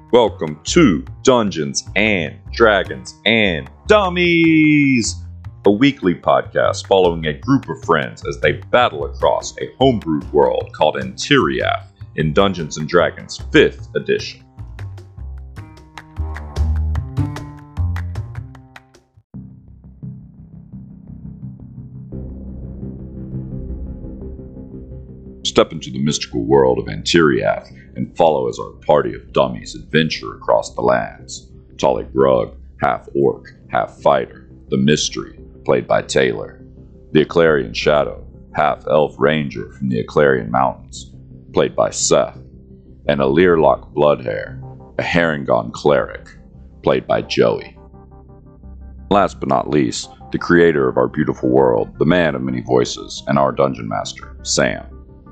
Welcome to Dungeons and Dragons and Dummies, a weekly podcast following a group of friends as they battle across a homebrewed world called Antiriath in Dungeons and Dragons 5th edition. Step into the mystical world of Antiriath and follow as our party of dummies adventure across the lands. Tolly Grug, half orc, half fighter. The Mystery, played by Taylor. The Eclarian Shadow, half elf ranger from the Eclarian Mountains, played by Seth. And a Learlock Bloodhair, a Harengon cleric, played by Joey. Last but not least, the creator of our beautiful world, the man of many voices, and our dungeon master, Sam.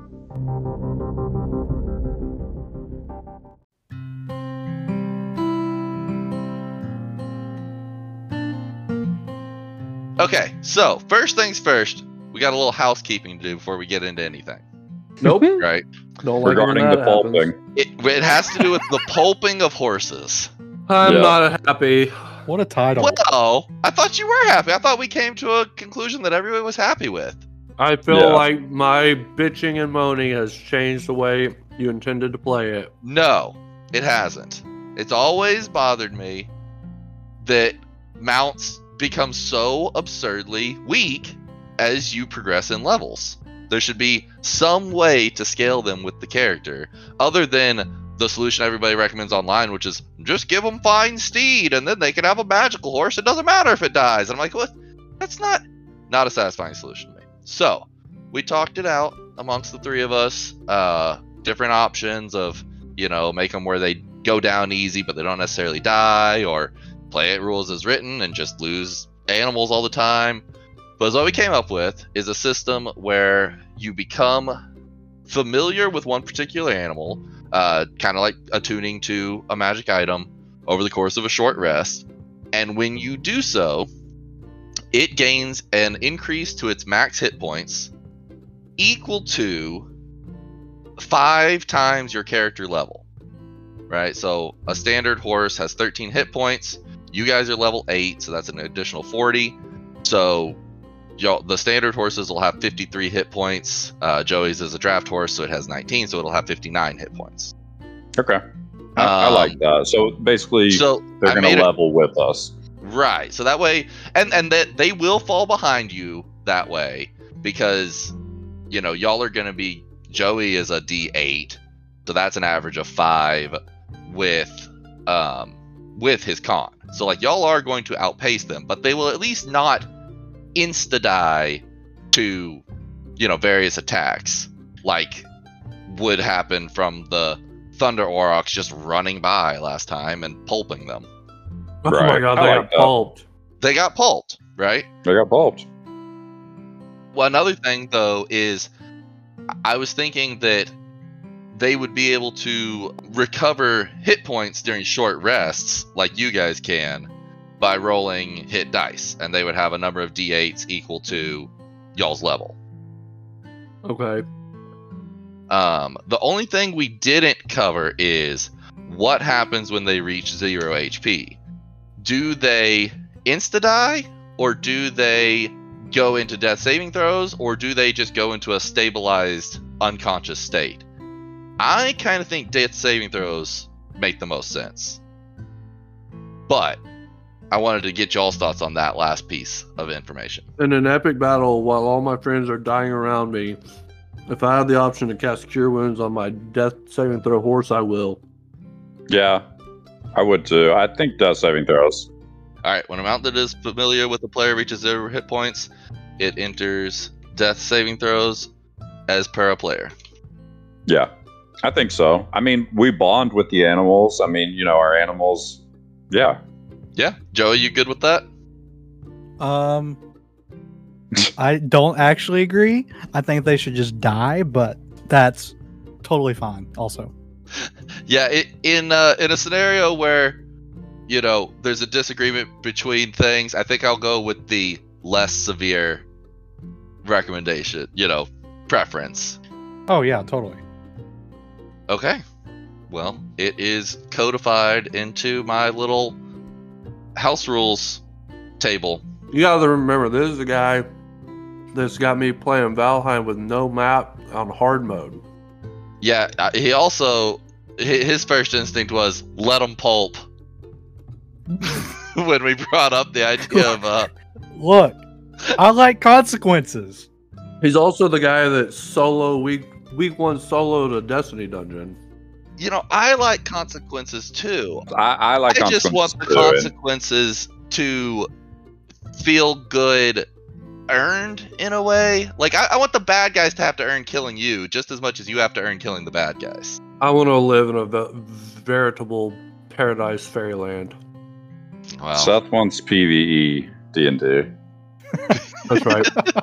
Okay, so first things first, we got a little housekeeping to do before we get into anything. Nope. Right? Don't like Regarding when the that happens. pulping, It has to do with the pulping of horses. I'm Yeah. not happy. What a title. Well, I thought you were happy. I thought we came to a conclusion that everyone was happy with. I feel Yeah. like my bitching and moaning has changed the way you intended to play it. No, it hasn't. It's always bothered me that mounts become so absurdly weak as you progress in levels. There should be some way to scale them with the character, other than the solution everybody recommends online, which is just give them fine steed and then they can have a magical horse. It doesn't matter if it dies. And I'm like, what? That's not a satisfying solution to me. So we talked it out amongst the three of us, different options of, make them where they go down easy, but they don't necessarily die, or play it rules as written and just lose animals all the time. But what we came up with is a system where you become familiar with one particular animal, kind of like attuning to a magic item over the course of a short rest. And when you do so, it gains an increase to its max hit points equal to 5 times your character level. Right? So a standard horse has 13 hit points. You guys are level 8, so that's an additional 40. So the standard horses will have 53 hit points. Joey's is a draft horse, so it has 19, so it'll have 59 hit points. Okay. I like that. So basically, they're going to level with us. Right. So that way, and that they will fall behind you that way, because, y'all are going to be, Joey is a D8, so that's an average of 5 with his con. So like y'all are going to outpace them, but they will at least not insta-die to, various attacks, like would happen from the Thunder Aurochs just running by last time and pulping them. Oh Right. my god, I they like got that. pulped. They got pulped, right? They got pulped. Well, another thing, though, is I was thinking that they would be able to recover hit points during short rests, like you guys can, by rolling hit dice, and they would have a number of d8s equal to y'all's level. Okay. The only thing we didn't cover is what happens when they reach 0 HP. Do they insta-die, or do they go into death saving throws, or do they just go into a stabilized unconscious state? I kind of think death saving throws make the most sense. But I wanted to get y'all's thoughts on that last piece of information. In an epic battle, while all my friends are dying around me, if I have the option to cast Cure Wounds on my death saving throw horse, I will. Yeah, I would too. I think death saving throws. Alright, when a mount that is familiar with the player reaches 0 hit points, it enters death saving throws as per a player. Yeah, I think so. I mean, we bond with the animals. I mean, our animals. Yeah. Yeah? Joey, you good with that? I don't actually agree. I think they should just die, but that's totally fine also. Yeah, in a scenario where, there's a disagreement between things, I think I'll go with the less severe recommendation, preference. Oh yeah, totally. Okay. well, it is codified into my little house rules table. You gotta remember, this is a guy that's got me playing Valheim with no map on hard mode. Yeah, he also, his first instinct was let him pulp. When we brought up the idea of Look, I like consequences. He's also the guy that week one soloed a Destiny dungeon. you know, I like consequences too. I like I just want the consequences to feel good, earned in a way. Like I want the bad guys to have to earn killing you just as much as you have to earn killing the bad guys. I want to live in a veritable paradise fairyland. Wow. Seth wants PvE D&D. That's right.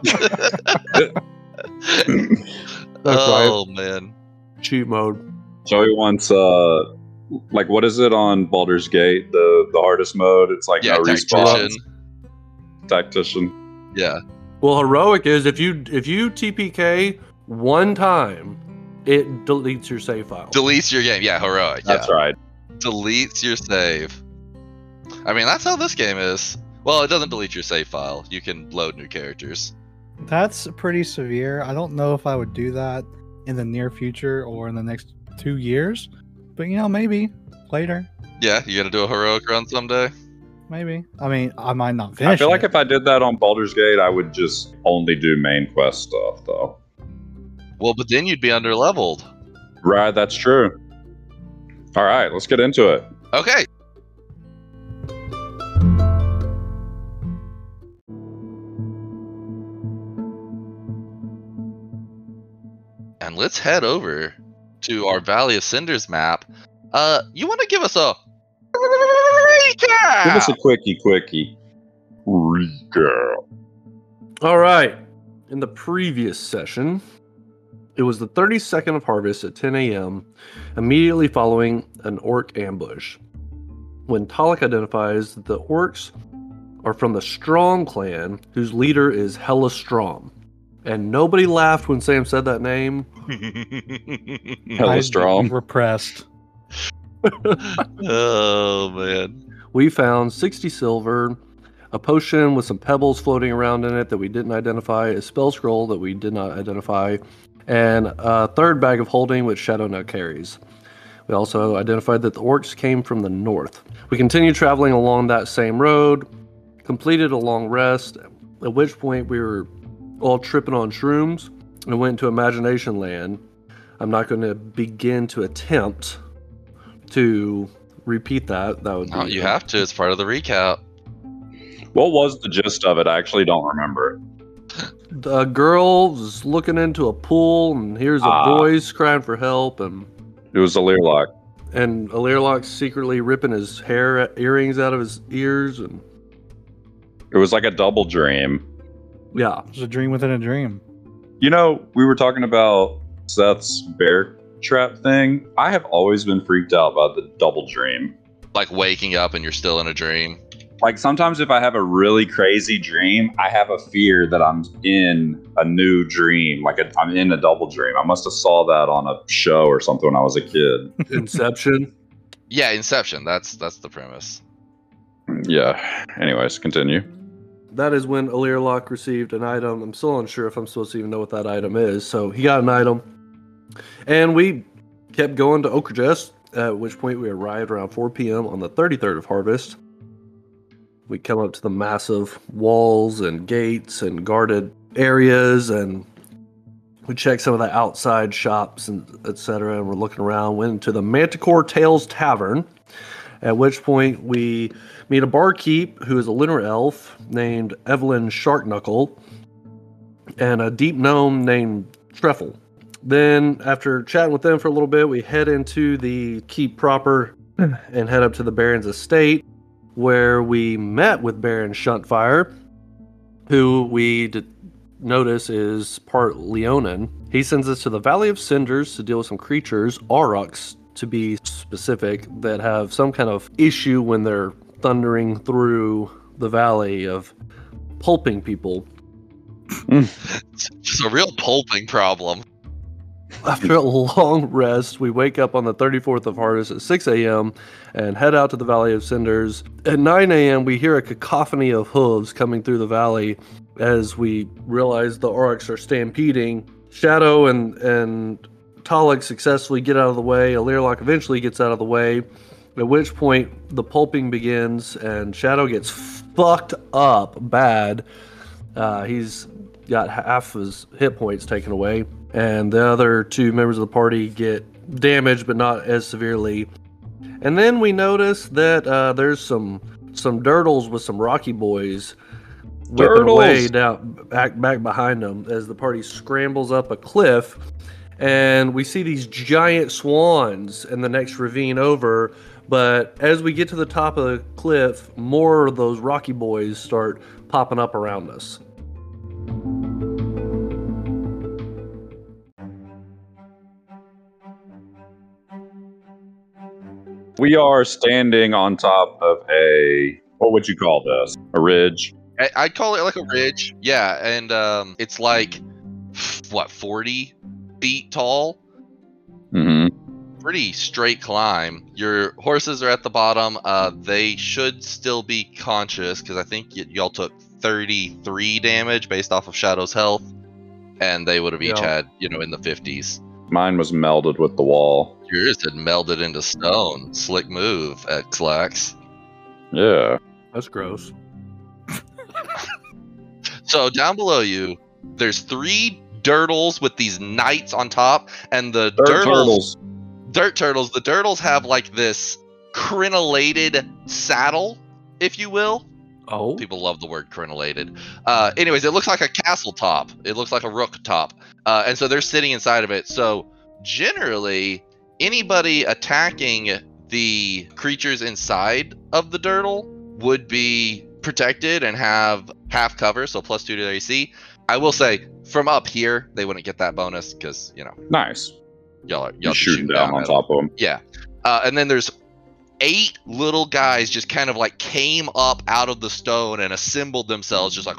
That's Oh right. man. Cheat mode. Joey wants like what is it on Baldur's Gate? The hardest mode. It's like Yeah, no tactician. respawn. Tactician. Yeah. Well, heroic is if you TPK one time, it deletes your save file. Deletes your game. Yeah, heroic. That's yeah. right. Deletes your save. I mean, that's how this game is. Well, it doesn't delete your save file. You can load new characters. That's pretty severe. I don't know if I would do that in the near future or in the next 2 years, but you know, maybe later. Yeah, you gonna do a heroic run someday? Maybe. I mean, I might not finish. I feel like it. if I did that on Baldur's Gate, I would just only do main quest stuff, though. Well, but then you'd be under leveled. Right, that's true. All right, let's get into it. Okay. And let's head over to our Valley of Cinders map. You want to give us a recap? Give us a quickie recap. All right. In the previous session, it was the 32nd of harvest at 10 a.m., immediately following an orc ambush. When Talik identifies that the orcs are from the Strong clan, whose leader is Hella Strom. And nobody laughed when Sam said that name. Hella strong. Repressed. Oh man. We found 60 silver, a potion with some pebbles floating around in it that we didn't identify, a spell scroll that we did not identify, and a third bag of holding which Shadow now carries. We also identified that the orcs came from the north. We continued traveling along that same road, completed a long rest, at which point we were all tripping on shrooms and went to Imagination Land. I'm not going to begin to attempt to repeat that. That would be. Oh, you have to. It's part of the recap. What was the gist of it? I actually don't remember. The girl was looking into a pool and hears a voice crying for help, and It was a Learlock. Learlock's secretly ripping his earrings out of his ears, and It was like a double dream. yeah. It was a dream within a dream. You know, we were talking about Seth's bear trap thing. I have always been freaked out by the double dream. Like waking up and you're still in a dream. Like sometimes if I have a really crazy dream, I have a fear that I'm in a new dream. Like I'm in a double dream. I must have saw that on a show or something when I was a kid. Inception. Yeah, Inception. That's the premise. Yeah. Anyways, continue. That is when Learlock received an item. I'm still unsure if I'm supposed to even know what that item is. So he got an item. And we kept going to Okerjest, at which point we arrived around 4 p.m. on the 33rd of harvest. We come up to the massive walls and gates and guarded areas, and we checked some of the outside shops and etc. And we're looking around. Went into the Manticore Tales Tavern, at which point we meet a barkeep who is a lunar elf named Evelyn Sharkknuckle and a deep gnome named Treffle. Then, after chatting with them for a little bit, we head into the keep proper and head up to the Baron's estate, where we met with Baron Shuntfire, who we notice is part Leonin. He sends us to the Valley of Cinders to deal with some creatures, Aurochs to be specific, that have some kind of issue when they're thundering through the valley of pulping people. It's a real pulping problem. After a long rest, we wake up on the 34th of Hardest at 6 a.m. and head out to the Valley of Cinders. At 9 a.m., we hear a cacophony of hooves coming through the valley as we realize the Aurochs are stampeding. Shadow and Talik successfully get out of the way. Alirlock eventually gets out of the way, at which point the pulping begins and Shadow gets fucked up bad. He's got half his hit points taken away, and the other two members of the party get damaged, but not as severely. And then we notice that there's some Dirtles with some Rocky Boys whipping away down back behind them as the party scrambles up a cliff, and we see these giant swans in the next ravine over. But as we get to the top of the cliff, more of those Rocky Boys start popping up around us. We are standing on top of what would you call this? A ridge? I'd call it like a ridge. Yeah, and it's like, 40 feet tall? Mm-hmm. Pretty straight climb. Your horses are at the bottom. They should still be conscious, because I think y'all took 33 damage based off of Shadow's health, and they would have each had, in the 50s. Mine was melded with the wall. Yours had melded into stone. Slick move, X-Lax. Yeah. That's gross. So down below you, there's 3 Dirtles with these knights on top, and the Dirt Turtles. The Dirtles have like this crenellated saddle, if you will. Oh. People love the word crenellated. Anyways, it looks like a castle top. It looks like a rook top. And so they're sitting inside of it. So generally, anybody attacking the creatures inside of the Dirtle would be protected and have half cover, so +2 to their AC. I will say, from up here, they wouldn't get that bonus because, Nice. y'all shooting down on top of them. Yeah. And then there's 8 little guys just kind of like came up out of the stone and assembled themselves just like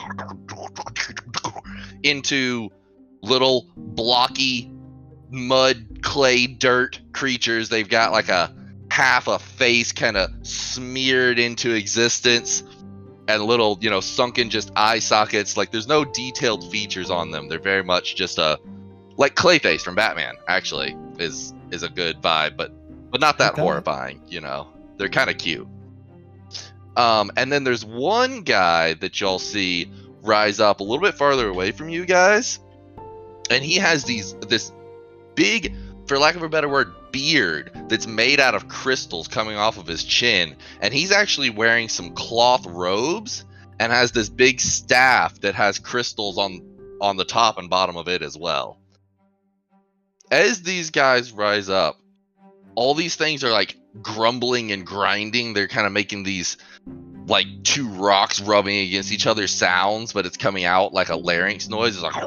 into little blocky mud, clay, dirt creatures. They've got like half a face kind of smeared into existence and little, sunken just eye sockets. Like there's no detailed features on them. They're very much just like Clayface from Batman, actually, is a good vibe, but not that horrifying, They're kind of cute. And then there's one guy that y'all see rise up a little bit farther away from you guys, and he has this big, for lack of a better word, beard that's made out of crystals coming off of his chin, and he's actually wearing some cloth robes and has this big staff that has crystals on the top and bottom of it as well. As these guys rise up, all these things are like grumbling and grinding. They're kind of making these like 2 rocks rubbing against each other sounds, but it's coming out like a larynx noise. It's like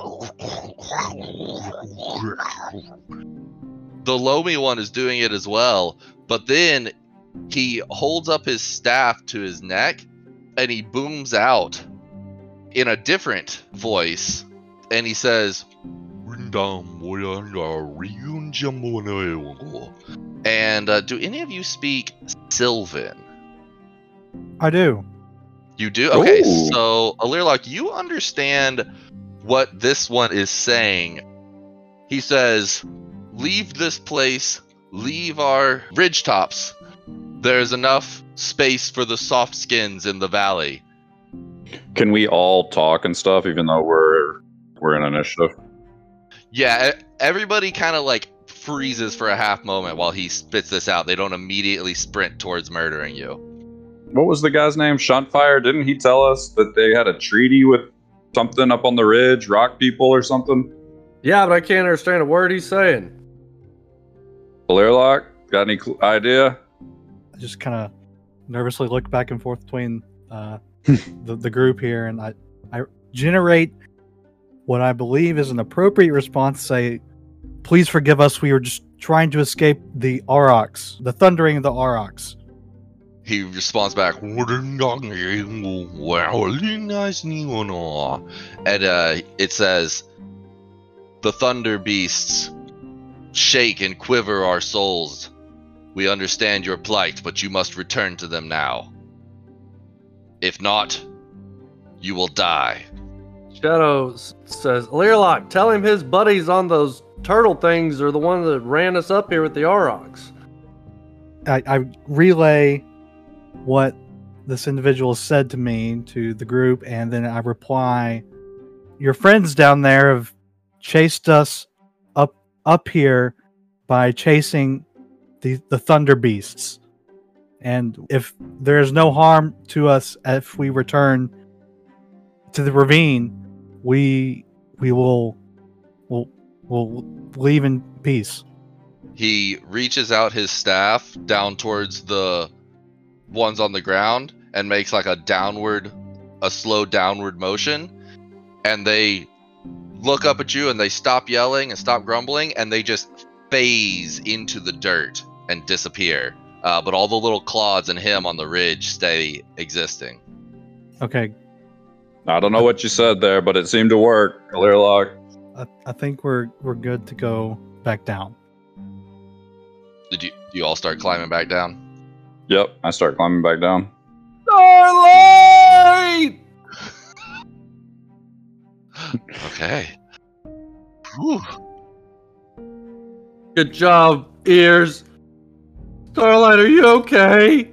the Lomi one is doing it as well, but then he holds up his staff to his neck and he booms out in a different voice, and he says, and do any of you speak Sylvan? I do. You do? Okay, Ooh. so Alirlock, you understand what this one is saying. He says, leave this place, leave our ridgetops. There's enough space for the soft skins in the valley. Can we all talk and stuff, even though we're in initiative? Yeah, everybody kind of like freezes for a half moment while he spits this out. They don't immediately sprint towards murdering you. What was the guy's name? Shuntfire? Didn't he tell us that they had a treaty with something up on the ridge, rock people or something? Yeah, but I can't understand a word he's saying. Alirlock, got any idea? I just kind of nervously look back and forth between the group here, and I generate what I believe is an appropriate response. Say, please forgive us. We were just trying to escape the Aurochs, the thundering of the Aurochs. He responds back, and it says, the thunder beasts shake and quiver our souls. We understand your plight, but you must return to them now. If not, you will die. Shadow says, Learlock, tell him his buddies on those turtle things are the ones that ran us up here with the Aurochs. I relay what this individual said to me to the group, and then I reply, your friends down there have chased us up here by chasing the thunder beasts. And if there is no harm to us if we return to the ravine, we will leave in peace. He reaches out his staff down towards the ones on the ground and makes like a slow downward motion, and they look up at you and they stop yelling and stop grumbling, and they just phase into the dirt and disappear. But all the little clods and him on the ridge stay existing. Okay, I don't know what you said there, but it seemed to work. Learlock. I think we're good to go back down. Do you all start climbing back down? Yep, I start climbing back down. Starlight! Okay. Whew. Good job, ears. Starlight, are you okay?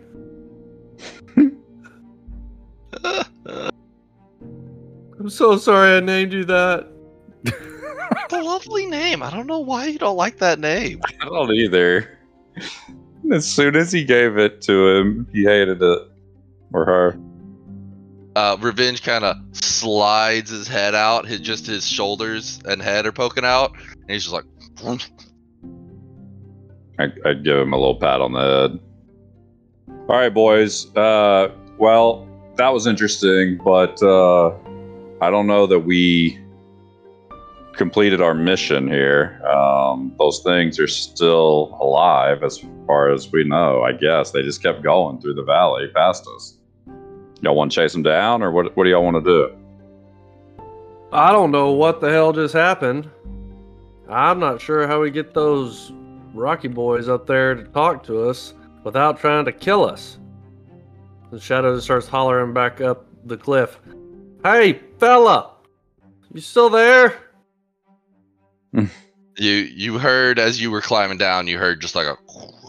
I'm so sorry I named you that. It's a lovely name. I don't know why you don't like that name. I don't either. As soon as he gave it to him, he hated it. Or her. Revenge kind of slides his head out. His shoulders and head are poking out, and he's just like. I'd give him a little pat on the head. All right, boys. Well, that was interesting, but I don't know that we completed our mission here. Those things are still alive as far as we know, I guess. They just kept going through the valley past us. Y'all want to chase them down, or what do y'all want to do? I don't know what the hell just happened. I'm not sure how we get those Rocky boys up there to talk to us without trying to kill us. The Shadow just starts hollering back up the cliff. Hey, fella! You still there? You heard as you were climbing down, you heard just like a,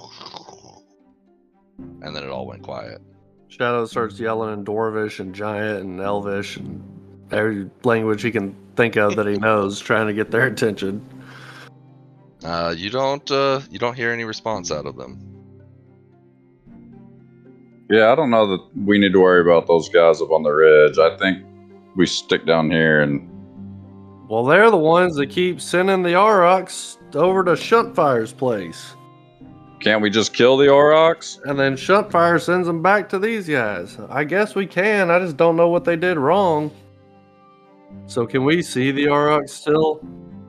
and then it all went quiet. Shadow starts yelling in Dwarvish and Giant and Elvish and every language he can think of that he knows, trying to get their attention. You don't hear any response out of them. Yeah, I don't know that we need to worry about those guys up on the ridge. I think we stick down here and... Well, they're the ones that keep sending the Aurochs over to Shuntfire's place. Can't we just kill the Aurochs? And then Shuntfire sends them back to these guys. I guess we can. I just don't know what they did wrong. So can we see the Aurochs still?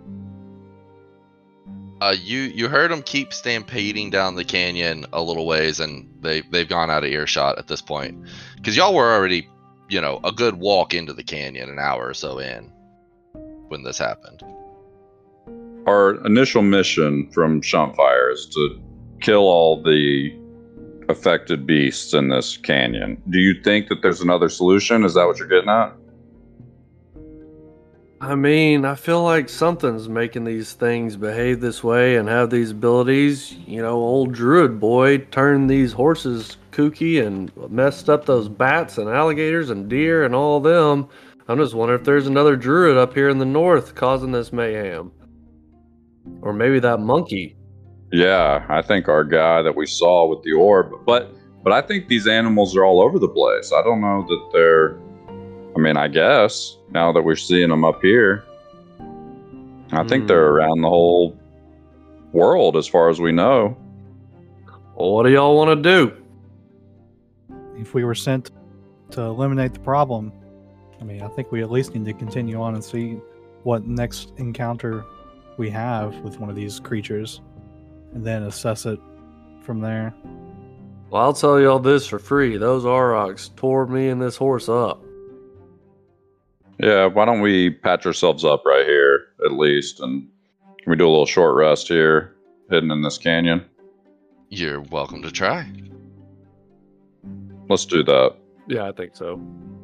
You heard them keep stampeding down the canyon a little ways, and they've gone out of earshot at this point. Because y'all were already, a good walk into the canyon, an hour or so in, when this happened. Our initial mission from Shuntfire is to kill all the affected beasts in this canyon. Do you think that there's another solution? Is that what you're getting at? I mean, I feel like something's making these things behave this way and have these abilities. Old Druid boy turned these horses kooky and messed up those bats and alligators and deer and all them. I'm just wondering if there's another Druid up here in the north causing this mayhem. Or maybe that monkey. Yeah, I think our guy that we saw with the orb. But I think these animals are all over the place. I don't know that they're... I guess, now that we're seeing them up here, I think they're around the whole world as far as we know. Well, what do y'all want to do? If we were sent to eliminate the problem, I think we at least need to continue on and see what next encounter we have with one of these creatures, and then assess it from there. Well, I'll tell y'all this for free. Those Aurochs tore me and this horse up. Yeah, why don't we patch ourselves up right here, at least, and can we do a little short rest here? hidden in this canyon? You're welcome to try. Let's do that. Yeah, I think so.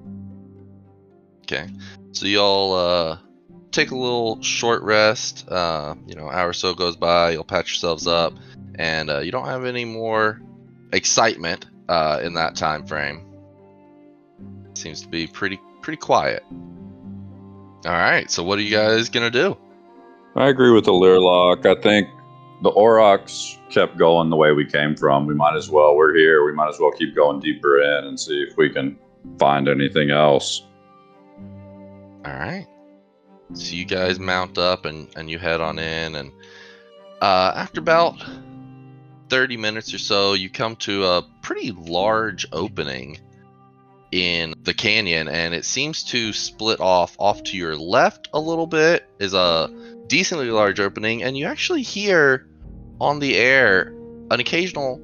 Okay. So y'all take a little short rest. Hour or so goes by. You'll patch yourselves up, and you don't have any more excitement in that time frame. Seems to be pretty quiet. All right. So what are you guys gonna do? I agree with the Learlock. I think the Aurochs kept going the way we came from. We might as well. We're here. We might as well keep going deeper in and see if we can find anything else. All right. So you guys mount up and you head on in, and after about 30 minutes or so, you come to a pretty large opening in the canyon, and it seems to split off to your left a little bit is a decently large opening, and you actually hear on the air an occasional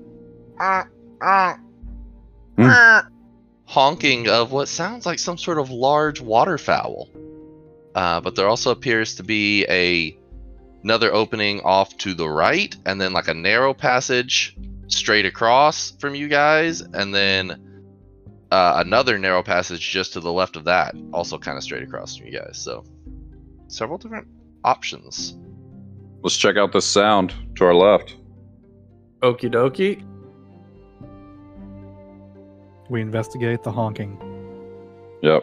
honking of what sounds like some sort of large waterfowl. But there also appears to be another opening off to the right, and then like a narrow passage straight across from you guys, and then another narrow passage just to the left of that, also kind of straight across from you guys. So several different options. Let's check out this sound to our left. Okie dokie. We investigate the honking. Yep.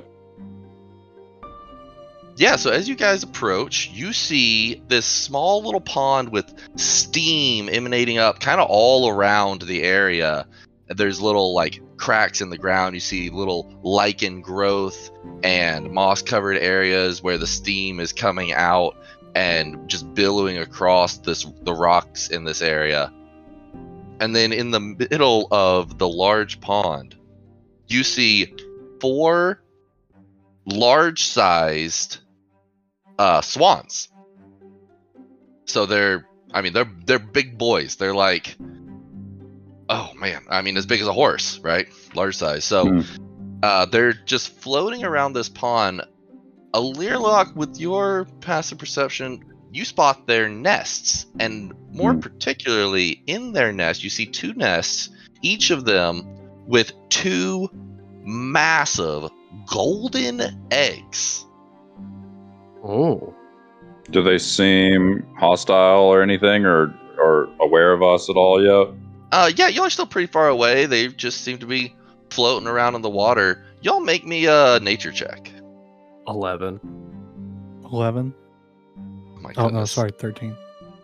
Yeah, so as you guys approach, you see this small little pond with steam emanating up kind of all around the area. There's little like cracks in the ground. You see little lichen growth and moss covered areas where the steam is coming out and just billowing across the rocks in this area. And then in the middle of the large pond, you see 4 large-sized swans. So they're big boys. They're like, oh man, as big as a horse, right? Large size. So they're just floating around this pond. A Learlock, with your passive perception, you spot their nests, and more particularly in their nest, you see 2 nests, each of them with 2 massive golden eggs. Oh. Do they seem hostile or anything, or aware of us at all yet? Yeah, y'all are still pretty far away. They just seem to be floating around in the water. Y'all make me a nature check. 11. 11? Oh my Oh, no, goodness. sorry, 13.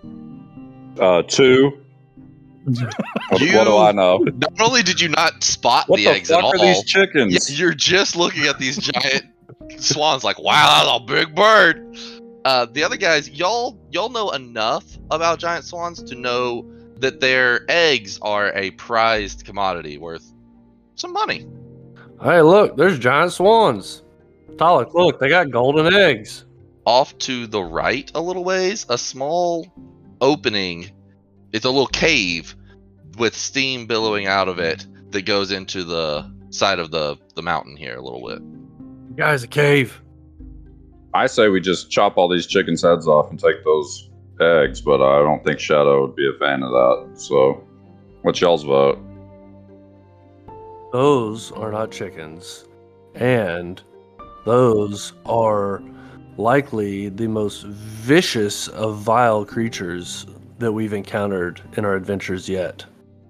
2. What do I know? Not only did you not spot What the the eggs fuck at all, are these chickens? yeah, you're just looking at these giant swans like, wow, that's a big bird. The other guys, y'all know enough about giant swans to know that their eggs are a prized commodity worth some money. Hey, look, there's giant swans. Talik, look, they got golden eggs. Off to the right a little ways, a small opening. It's a little cave with steam billowing out of it that goes into the side of the mountain here a little bit. Guys, a cave. I say we just chop all these chickens' heads off and take those eggs, but I don't think Shadow would be a fan of that. So, what's y'all's vote? Those are not chickens. And those are likely the most vicious of vile creatures that we've encountered in our adventures yet.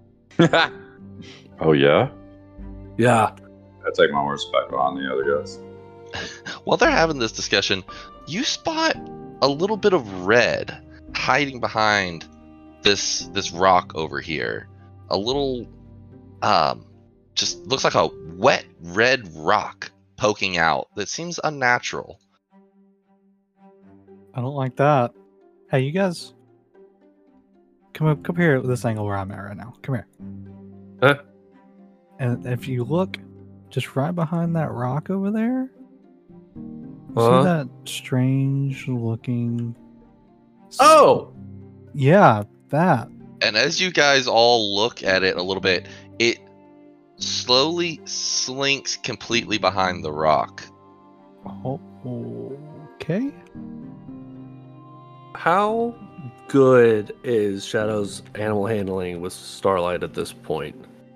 Oh, yeah? Yeah. I take my horse back on the other guys. While they're having this discussion, you spot a little bit of red hiding behind this rock over here. A little, just looks like a wet red rock poking out that seems unnatural. I don't like that. Hey, you guys, come here at this angle where I'm at right now. Come here. Huh? And if you look just right behind that rock over there, Huh? see that strange looking... Oh! Yeah, that. And as you guys all look at it a little bit, it slowly slinks completely behind the rock. Oh, okay. How good is Shadow's animal handling with Starlight at this point?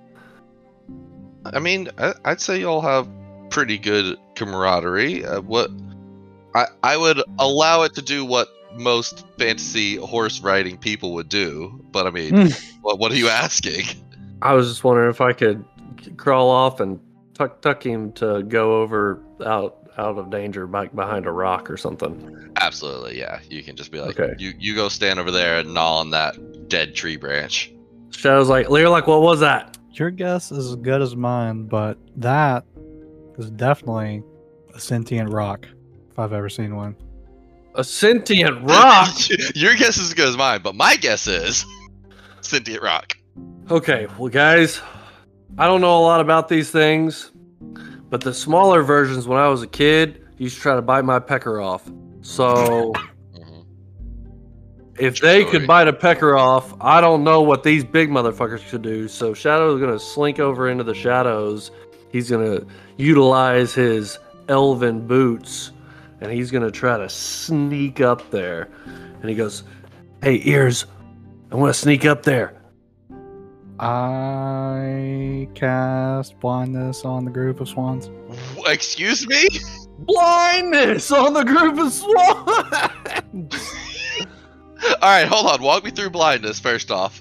I mean, I'd say y'all have pretty good camaraderie. I would allow it to do what most fantasy horse riding people would do, but I mean, what are you asking? I was just wondering if I could crawl off and tuck him to go over out of danger behind a rock or something. Absolutely, yeah. You can just be like, Okay. you go stand over there and gnaw on that dead tree branch. Shadow's like, Learlock, what was that? Your guess is as good as mine, but that is definitely a sentient rock, if I've ever seen one. A sentient rock? Your guess is as good as mine, but my guess is sentient rock. Okay, well, guys, I don't know a lot about these things, but the smaller versions when I was a kid used to try to bite my pecker off. So if they could bite a pecker off, I don't know what these big motherfuckers could do. So Shadow's going to slink over into the shadows. He's going to utilize his elven boots, and he's going to try to sneak up there. And he goes, "Hey, Ears, I want to sneak up there." I cast blindness on the group of swans. Excuse me? Blindness on the group of swans! Alright, hold on. Walk me through blindness first off.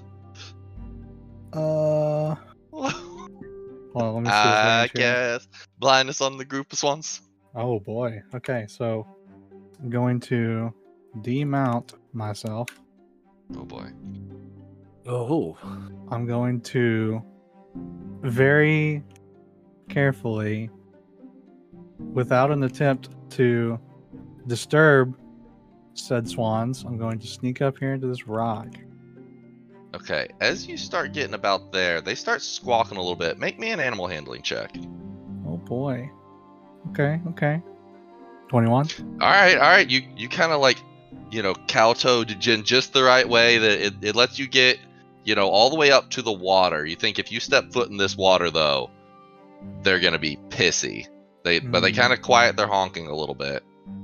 Hold on, let me see. I his range here. guess blindness on the group of swans. Oh boy. Okay, so I'm going to demount myself. Oh boy. Oh. I'm going to very carefully, without an attempt to disturb said swans, I'm going to sneak up here into this rock. Okay, as you start getting about there, they start squawking a little bit. Make me an animal handling check. Oh boy. Okay. 21. Alright, you kind of like, kowtow to Jin just the right way that it lets you get, all the way up to the water. You think if you step foot in this water, though, they're going to be pissy. But they kind of quiet their honking a little bit.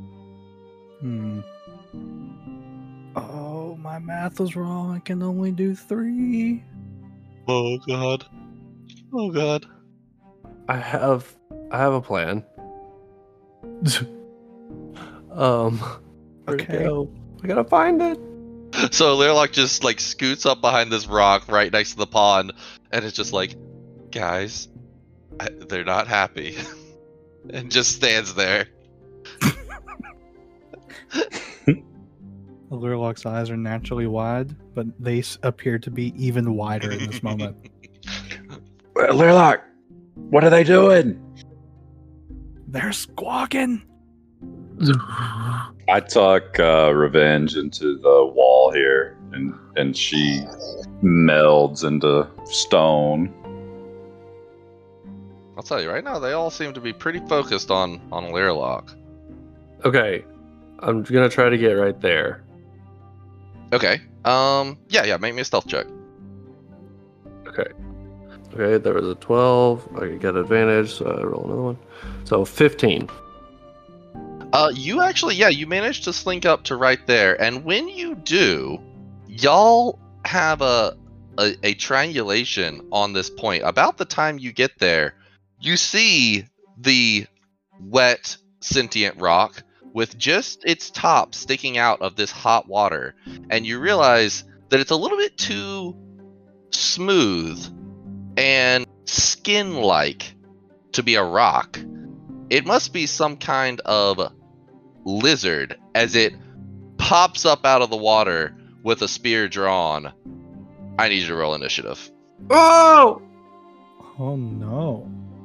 Oh, my math was wrong. I can only do 3. Oh, God. I have a plan. Where'd it Okay. go? I gotta find it. So Learlock just, scoots up behind this rock right next to the pond, and it's just like, guys, they're not happy. And just stands there. Lurlock's eyes are naturally wide, but they appear to be even wider in this moment. Learlock, what are they doing? They're squawking! I tuck Revenge into the wall here, and she melds into stone. I'll tell you right now, they all seem to be pretty focused on Learlock. Okay, I'm gonna try to get right there. Okay. Yeah, make me a stealth check. Okay, there was a 12. I get advantage, so I roll another one. So 15. You actually, you managed to slink up to right there, and when you do, y'all have a triangulation on this point. About the time you get there, you see the wet sentient rock with just its top sticking out of this hot water, and you realize that it's a little bit too smooth and skin-like to be a rock. It must be some kind of lizard, as it pops up out of the water with a spear drawn. I need you to roll initiative. Oh! Oh no.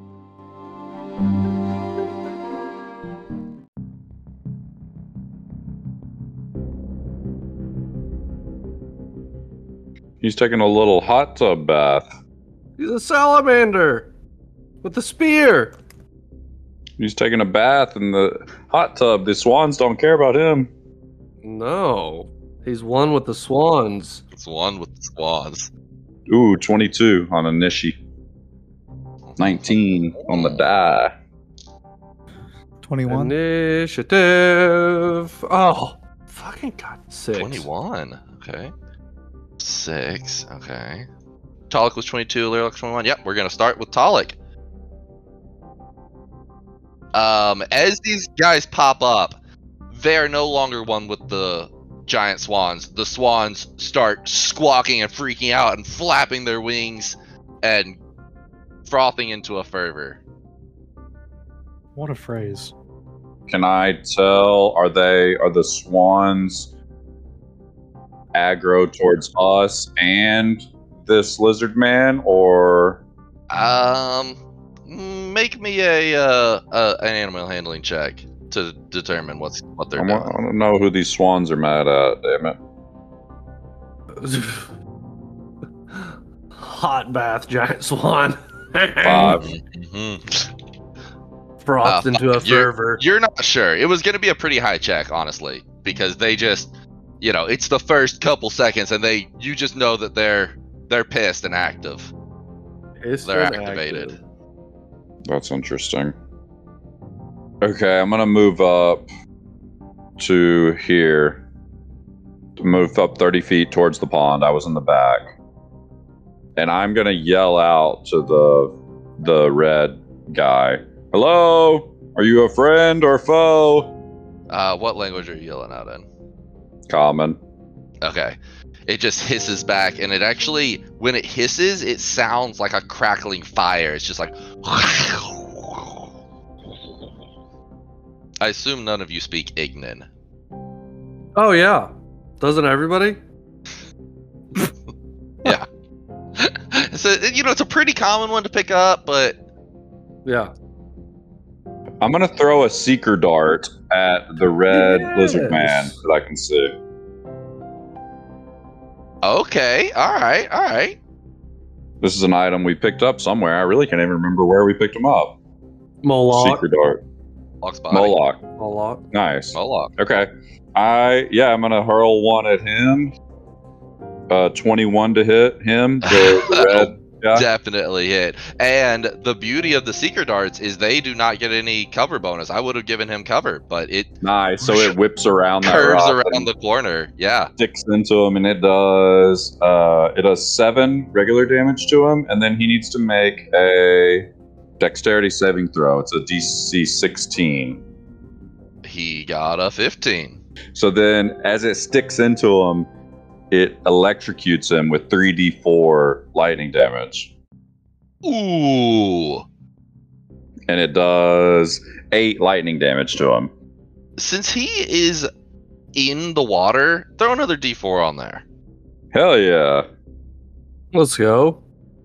He's taking a little hot tub bath. He's a salamander with the spear. He's taking a bath in the hot tub. The swans don't care about him. No, he's one with the swans. It's one with the swans. Ooh, 22 on a Nishi. 19 on the die. 21. Initiative. Oh, fucking god, 6. 21. Okay. 6. Okay. Talik was 22. Lyric was 21. Yep, we're gonna start with Talik. As these guys pop up, they are no longer one with the giant swans. The swans start squawking and freaking out and flapping their wings and frothing into a fervor. What a phrase. Can I tell? Are the swans aggro towards us and this lizard man, or? Make me an animal handling check to determine what they're I doing. want to know who these swans are mad at. Damn it! Hot bath, giant swan. 5. Mhm. Frothed into a You're- fervor. You're not sure. It was going to be a pretty high check, honestly, because they just, it's the first couple seconds, and you just know that they're pissed and active. They're activated. That's interesting. Okay, I'm gonna move up to here. Move up 30 feet towards the pond. I was in the back. And I'm gonna yell out to the red guy. Hello? Are you a friend or foe? What language are you yelling out in? Common. Okay. It just hisses back, and it actually, when it hisses, it sounds like a crackling fire. It's just like... I assume none of you speak Ignan. Oh yeah, doesn't everybody? So, it's a pretty common one to pick up, but... Yeah. I'm gonna throw a seeker dart at the red lizard man Yes. that I can see. Okay, alright. This is an item we picked up somewhere. I really can't even remember where we picked them up. Moloch. Seeker dart. Moloch's body. Moloch. Moloch. Nice. Moloch. Okay. I'm gonna hurl one at him. 21 to hit him. The red guy. Definitely hit. And the beauty of the Seeker Darts is they do not get any cover bonus. I would have given him cover, but it Nice. So it whips around that curves rock around and the corner. Yeah. sticks into him, and it does 7 regular damage to him, and then he needs to make a dexterity saving throw. It's a DC 16. He got a 15. So then, as it sticks into him, it electrocutes him with 3d4 lightning damage. Ooh. And it does 8 lightning damage to him. Since he is in the water, throw another D4 on there. Hell yeah. Let's go.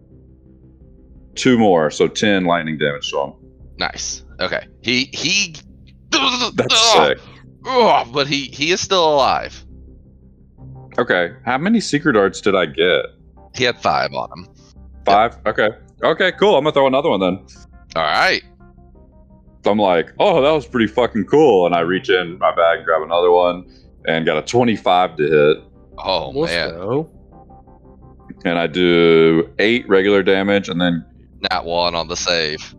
2 more, so 10 lightning damage to him. Nice. Okay. He That's sick. But he is still alive. Okay, how many secret darts did I get? He had 5 on him. 5? Okay. Okay, cool. I'm gonna throw another one then. All right. So I'm like, oh, that was pretty fucking cool. And I reach in my bag, grab another one, and got a 25 to hit. Oh, Let's man. go. And I do 8 regular damage, and then Nat 1 on the save.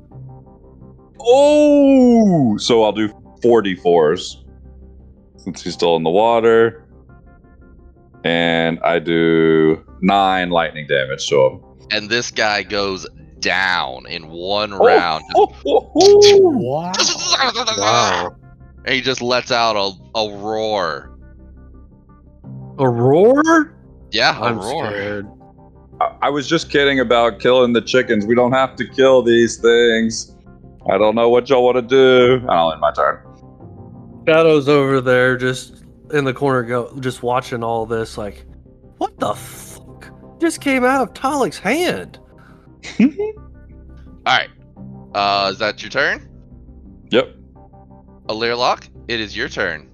oh, so I'll do 4d4s since he's still in the water. And I do 9 lightning damage to him. And this guy goes down in one round. Wow. Wow. And he just lets out a roar. A roar? Yeah, a I'm roar. scared. I was just kidding about killing the chickens. We don't have to kill these things. I don't know what y'all want to do. I'll end my turn. Shadow's over there just in the corner just watching all this like, what the fuck just came out of Talik's hand? Alright. Is that your turn? Yep. Alirlock, it is your turn.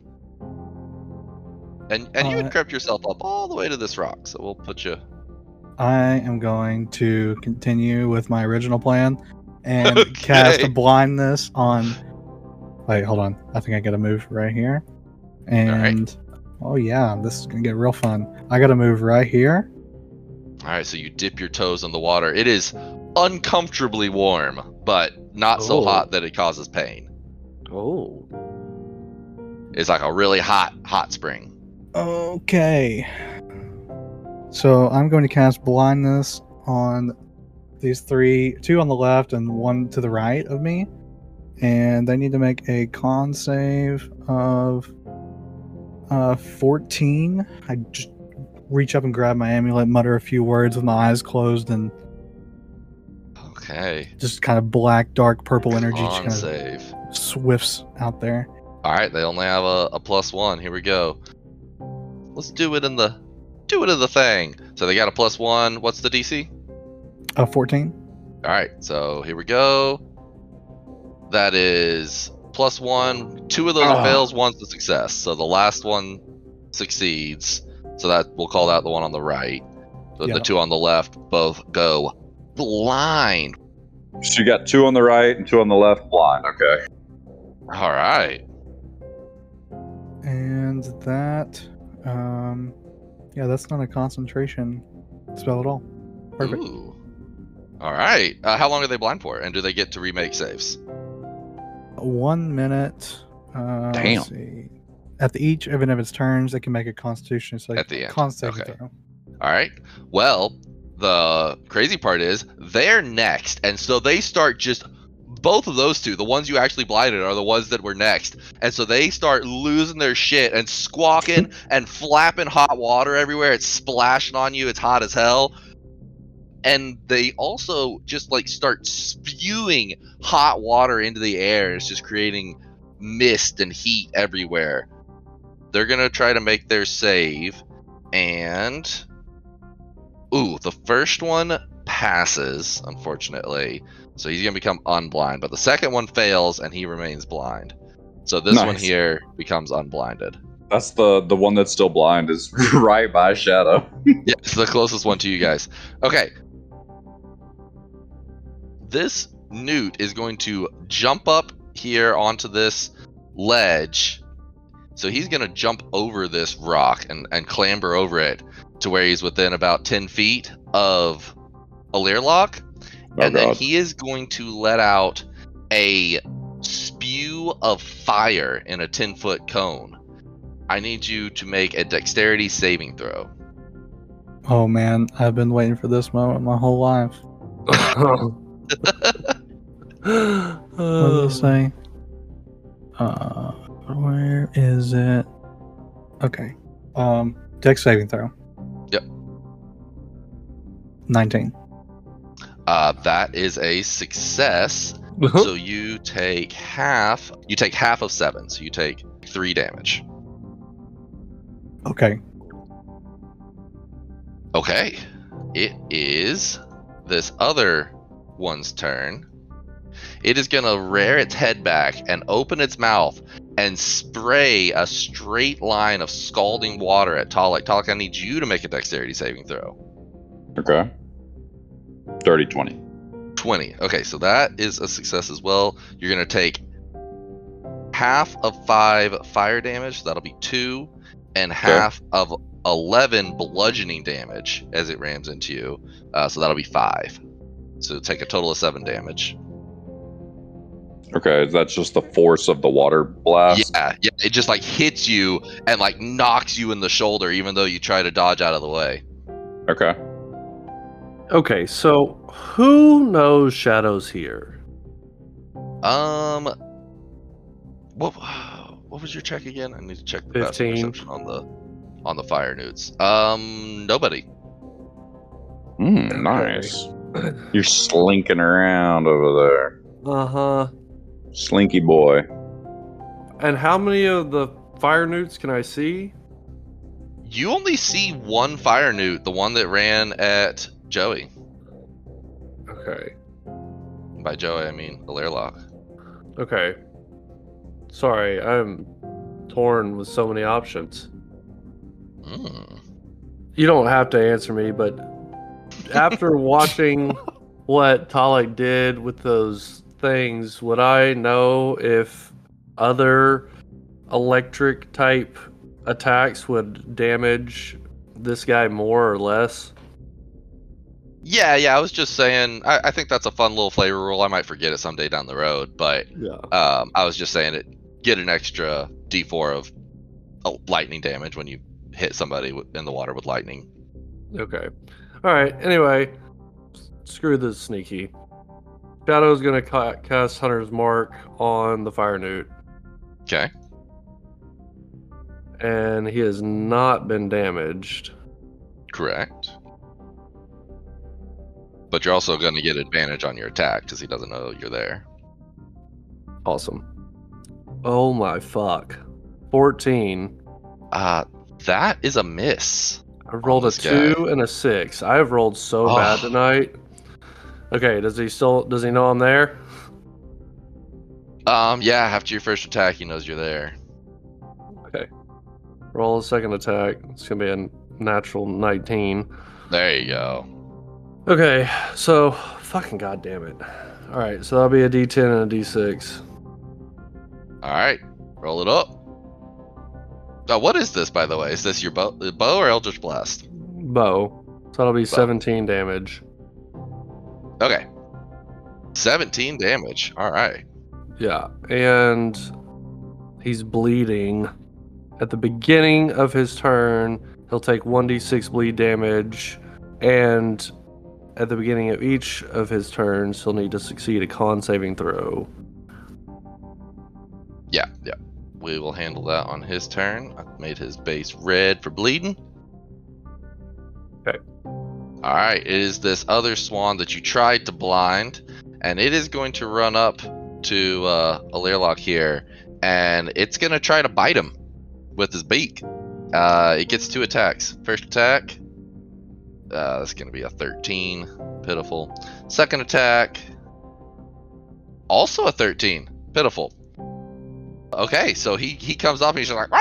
And you had Uh, crept yourself up all the way to this rock, so we'll put you... I am going to continue with my original plan and Okay. cast a blindness on. Wait, hold on. I think I got to move right here. And oh yeah, this is gonna get real fun. I got to move right here. Alright, so you dip your toes in the water. It is uncomfortably warm, but not so Oh. hot that it causes pain. Oh. It's like a really hot spring. Okay. So I'm going to cast blindness on these three, two on the left and one to the right of me. And they need to make a con save of 14. I just reach up and grab my amulet, mutter a few words with my eyes closed, and Okay. just kind of black, dark, purple energy just Con kind save. of swifts out there. All right, they only have a +1. Here we go. Let's do it in the thing. So they got a +1. What's the DC? 14. All right, so here we go. That is +1. 2 of those are fails, 1's a success. So the last one succeeds. So that we'll call that the one on the right. But Yeah. the 2 on the left both go blind. So you got 2 on the right and 2 on the left blind. Okay. All right. And that, yeah, that's not a concentration spell at all. Perfect. Ooh. All right. How long are they blind for? And do they get to remake saves? 1 minute. Damn. Let's see. At the each event of its turns, they can make a constitution save. At the end. Con saving Okay. throw. All right. Well, the crazy part is they're next. And so they start just both of those two, the ones you actually blinded, are the ones that were next. And so they start losing their shit and squawking and flapping hot water everywhere. It's splashing on you. It's hot as hell. And they also just like start spewing hot water into the air. It's just creating mist and heat everywhere. They're going to try to make their save. And ooh, the first one passes, unfortunately. So he's going to become unblind. But the second one fails and he remains blind. So this one Nice. here becomes unblinded. That's the one that's still blind is right by Shadow. Yeah, it's the closest one to you guys. Okay. This newt is going to jump up here onto this ledge. So he's going to jump over this rock and clamber over it to where he's within about 10 feet of Alirlock. Oh, And then God. he is going to let out a spew of fire in a 10-foot cone. I need you to make a dexterity saving throw. Oh man, I've been waiting for this moment my whole life. What does it say? Where is it? Okay. Dex saving throw. Yep. 19. That is a success. So you take half. You take half of 7. So you take 3 damage. Okay. Okay. It is this other one's turn. It is going to rear its head back and open its mouth and spray a straight line of scalding water at Talik. Talik, I need you to make a dexterity saving throw. Okay. 30, 20. 20. Okay, so that is a success as well. You're going to take half of 5 fire damage. So that'll be 2. And half of 11 bludgeoning damage as it rams into you. So that'll be 5. So take a total of 7 damage. Okay, that's just the force of the water blast. Yeah, it just like hits you and like knocks you in the shoulder, even though you try to dodge out of the way. Okay. Okay, so who knows Shadow's here? What was your check again? I need to check the passive 15. perception on the fire newts. Nobody. Nice. You're slinking around over there. Uh-huh. Slinky boy. And how many of the fire newts can I see? You only see one fire newt, the one that ran at Joey. Okay. By Joey, I mean Alirlock. Okay. Sorry, I'm torn with so many options. You don't have to answer me, but after watching what Talik did with those things, would I know if other electric type attacks would damage this guy more or less? Yeah, I was just saying, I think that's a fun little flavor rule. I might forget it someday down the road, but Yeah. I was just saying get an extra D4 of lightning damage when you hit somebody in the water with lightning. Okay. All right. Anyway, screw this sneaky. Shadow's gonna cast Hunter's Mark on the fire newt, Okay. and he has not been damaged. Correct. But you're also going to get advantage on your attack because he doesn't know you're there. Awesome. Oh my fuck. 14. That is a miss. I rolled a this guy. 2 and a 6. I have rolled so bad tonight. Okay, does he know I'm there? Yeah, after your first attack, he knows you're there. Okay. Roll a second attack. It's gonna be a natural 19. There you go. Okay, so fucking goddamn it. Alright, so that'll be a D10 and a D6. Alright, roll it up. What is this, by the way? Is this your bow or Eldritch Blast? Bow. So that'll be 17 damage. Okay. 17 damage. Alright. Yeah, and he's bleeding. At the beginning of his turn, he'll take 1d6 bleed damage, and at the beginning of each of his turns, he'll need to succeed a con saving throw. Yeah. We will handle that on his turn. I've made his base red for bleeding. Okay. Alright, it is this other swan that you tried to blind, and it is going to run up to Alerlock here, and it's going to try to bite him with his beak. It gets 2 attacks. First attack, that's going to be a 13. Pitiful. Second attack, also a 13. Pitiful. Okay, so he comes up and he's just like,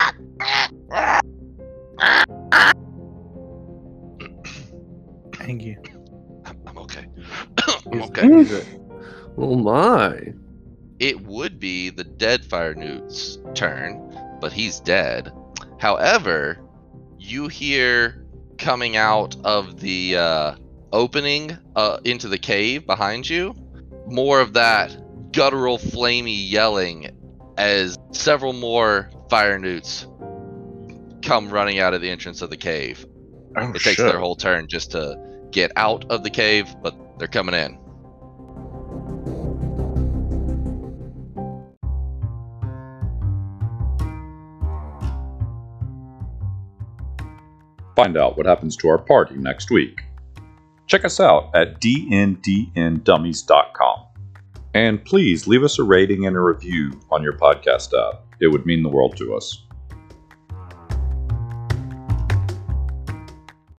Thank you. I'm okay. I'm okay. Oh my. It would be the dead fire newt's turn, but he's dead. However, you hear coming out of the opening into the cave behind you more of that guttural, flamey yelling as several more fire newts come running out of the entrance of the cave. Oh, It takes their whole turn just to get out of the cave, but they're coming in. Find out what happens to our party next week. Check us out at dndndummies.com. And please leave us a rating and a review on your podcast app. It would mean the world to us.